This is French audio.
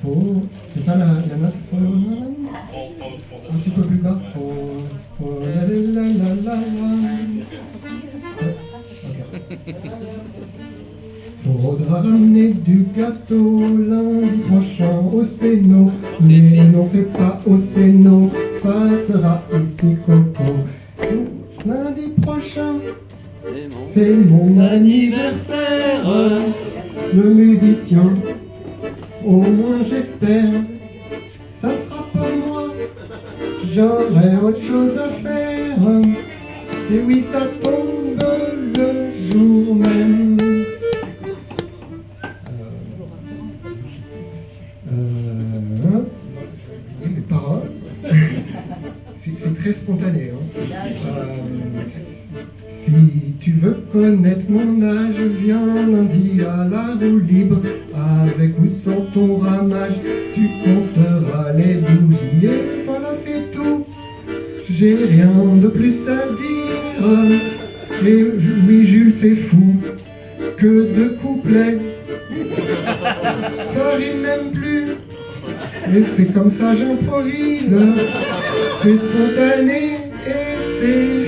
C'est ça la note? Un petit peu plus bas. La la la la la. Faudra ramener du gâteau lundi prochain au Céno. Mais non, c'est pas au Céno, ça sera ici Coco. Lundi prochain, c'est mon anniversaire. Le musicien, au moins j'espère, ça sera pas moi, j'aurai autre chose à faire. Et oui, ça tombe le jour même. Les paroles. C'est très spontané. Si tu veux connaître mon âge, viens lundi à la roue libre. Avec ou sans ton ramage, tu compteras les bougies. Et voilà, c'est tout. J'ai rien de plus à dire. Et oui, Jules, c'est fou que deux couplets. Ça rime même plus. Et c'est comme ça j'improvise. C'est spontané et c'est